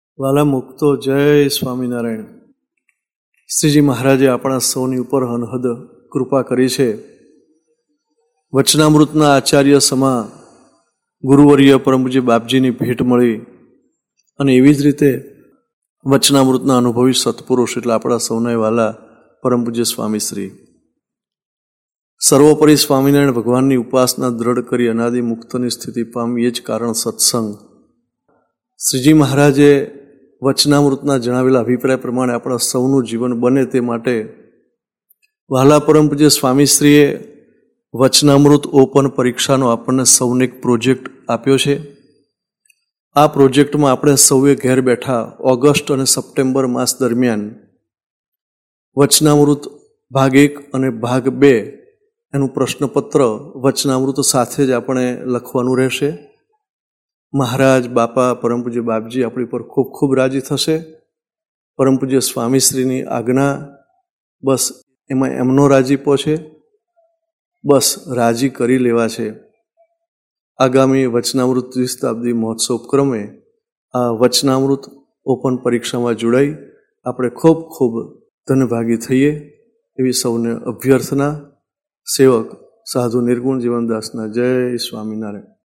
વાલા મુક્તો જય સ્વામિનારાયણ. શ્રીજી મહારાજે આપણા સૌની ઉપર અનહદ કૃપા કરી છે. વચનામૃતના આચાર્ય સમા ગુરુવર્ય પરમપૂજ્ય બાપજીની ભેટ મળી અને એવી જ રીતે વચનામૃતના અનુભવી સત્પુરુષ એટલે આપણા સૌના વાલા પરમપૂજ્ય સ્વામીશ્રી સર્વોપરી સ્વામિનારાયણ ભગવાનની ઉપાસના દ્રઢ કરી અનાદિ મુક્તની સ્થિતિ પામી. એ જ કારણ સત્સંગ. શ્રીજી મહારાજે વચનામૃતના જણાવેલા અભિપ્રાય પ્રમાણે આપણા સૌનું જીવન બને તે માટે વહાલા પરમપૂજ્ય સ્વામીશ્રીએ વચનામૃત ઓપન પરીક્ષાનો આપણને સૌને એક પ્રોજેક્ટ આપ્યો છે. આ પ્રોજેક્ટમાં આપણે સૌએ ઘેર બેઠા ઓગસ્ટ અને સપ્ટેમ્બર માસ દરમિયાન વચનામૃત ભાગ 1 અને ભાગ 2 એનું પ્રશ્નપત્ર વચનામૃત સાથે જ આપણે લખવાનું રહેશે. મહારાજ બાપા પરમપૂજ્ય બાપજી આપણી પર ખૂબ ખૂબ રાજી થશે. પરમપૂજ્ય સ્વામીશ્રીની આજ્ઞા બસ એમાં એમનો રાજીપો છે, બસ રાજી કરી લેવા છે. આગામી વચનામૃત દ્વિશતાબ્દી મહોત્સવ ક્રમે આ વચનામૃત ઓપન પરીક્ષામાં જોડાઈ આપણે ખૂબ ખૂબ ધનભાગી થઈએ એવી સૌને અભ્યર્થના. સેવક સાધુ નિર્ગુણ જીવનદાસના જય સ્વામિનારાયણ.